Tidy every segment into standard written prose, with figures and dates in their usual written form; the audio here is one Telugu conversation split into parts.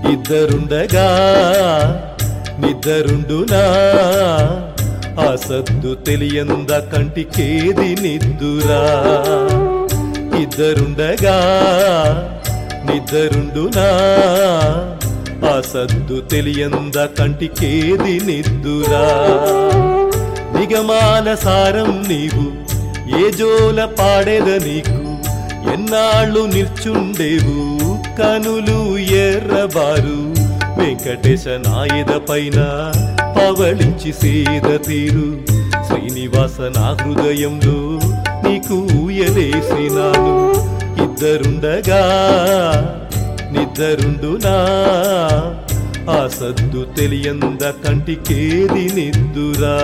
ఇద్దరుండగా నిద్దరుండునా ఆ సద్దు తెలియంద కంటికేది నిద్దురా ఇద్దరుండగా నిద్దరుండునా ఆ సద్దు తెలియంద కంటికేది నిద్దురా నిగమాన సారం నీవు ఏ జోల పాడేద నీకు ఎన్నాళ్ళు నిల్చుండేవు కనులు ఎర్రబారు వెంకటేశ నాయద పైన పవళించి సేద తీరు శ్రీనివాస నా హృదయంలో నీకు ఊయలేసినాను ఇద్దరుండగా నిద్దరుండునా ఆ సద్దు తెలియంద కంటికేది నిద్దురా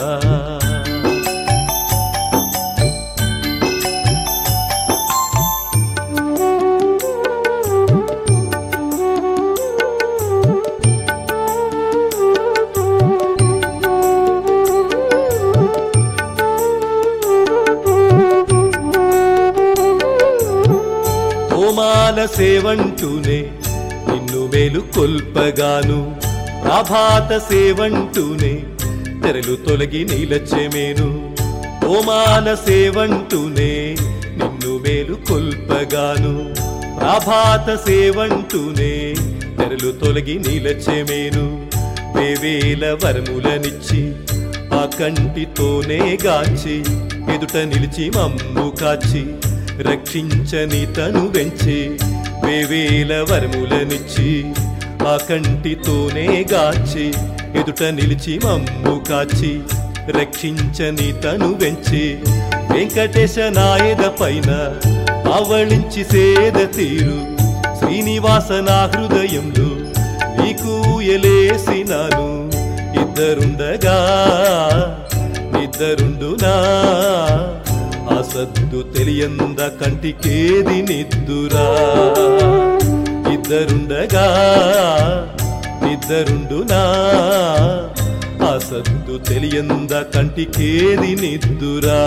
తోమాల సేవంటూనే నిన్ను మేలు కొల్పగాను ప్రభాత సేవంటూనే తెరలు తొలగి నీలచెమేను తోమాల సేవంటూనే నిన్ను మేలు కొల్పగాను ప్రభాత సేవంటూనే తెరలు తొలగి నీలచెమేను వేవేల వరములనిచ్చి ఆ కంటితోనే గాచి ఎదుట నిలిచి మమ్ము కాచి రక్షించని తను వెంచే వేవేల వరములనిచ్చి ఆ కంటితోనే గాచి ఎదుట నిలిచి మమ్ము కాచి రక్షించని తను వెంచే వెంకటేశ నాయద పైన ఆవళించి సేద తీరు శ్రీనివాస నా హృదయంలో నీకు ఎలేసినాను ఇద్దరుండగా నిద్దరుండునా ఆ సద్దు తెలియంద కంటికేది నిద్దురా ఇద్దరుండగా నిద్దరుండునా ఆ సద్దు తెలియంద కంటికేది నిద్దురా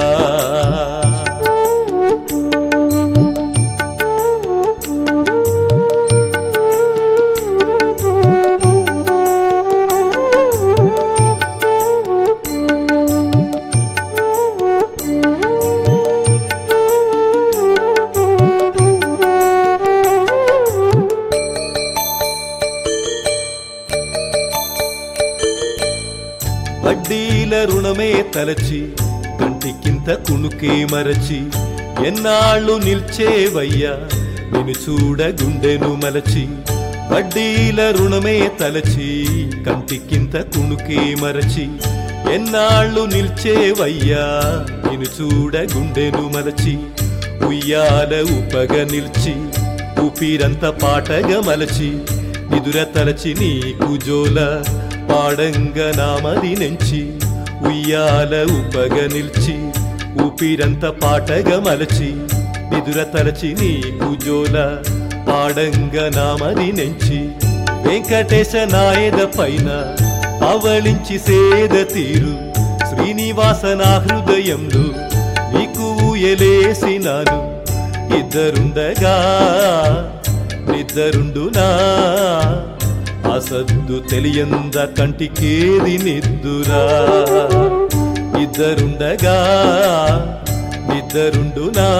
వడ్డీల రుణమే తలచి కంటికింత కునుకే మరచి ఎన్నాళ్ళు నిల్చేవయ్యా నిన్ను చూడ గుండెను మలచి వడ్డీల రుణమే తలచి కంటికింత కునుకే మరచి ఎన్నాళ్ళు నిల్చేవయ్యా నిన్ను చూడ గుండెను మలచి ఉయ్యాల ఉపగ నిల్చి ఊపిరంత పాటగా మలచి నిదుర తలచి నీకు జోల పాడంగ నామది నెంచి ఉయ్యాల ఉపగ నిల్చి ఊపిరంత పాటగా మలచి నిదుర తలచి నీకు జోల పాడంగ నామది నెంచి వెంకటేశ నాయద పైన అవళించి సేద తీరు శ్రీనివాస నా హృదయంలో నీకు ఊయలేసినాను ఇద్దరుండగా నిద్దరుండునా ఆ సద్దు తెలియంద కంటికేది నిద్దురా ఇద్దరుండగా నిద్దరుండునా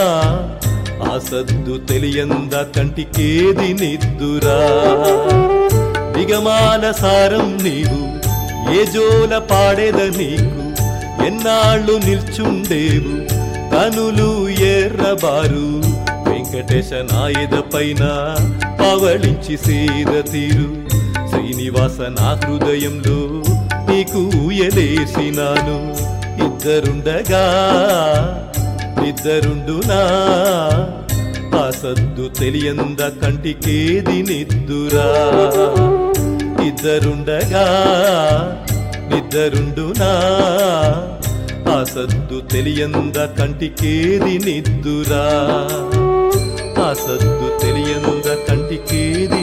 ఆ సద్దు తెలియంద కంటికేది నిద్దురా నిగమాన సారం నీవు ఏ జోల పాడేద నీకు ఎన్నాళ్ళు నిల్చుండేవు కనులు ఎర్రబారు వెంకటేశ నాయద పైన పవళించి సేద తీరు శ్రీనివాస నా హృదయంలో నీకు ఊయలేసినాను ఇద్దరుండగా నిద్దరుండునా ఆ సద్దు తెలియంద కంటికేది నిద్దురా ఇద్దరుండగా నిద్దరుండునా ఆ సద్దు తెలియంద కంటికేది నిద్దురా ఆ సద్దు తెలియంద కంటికేది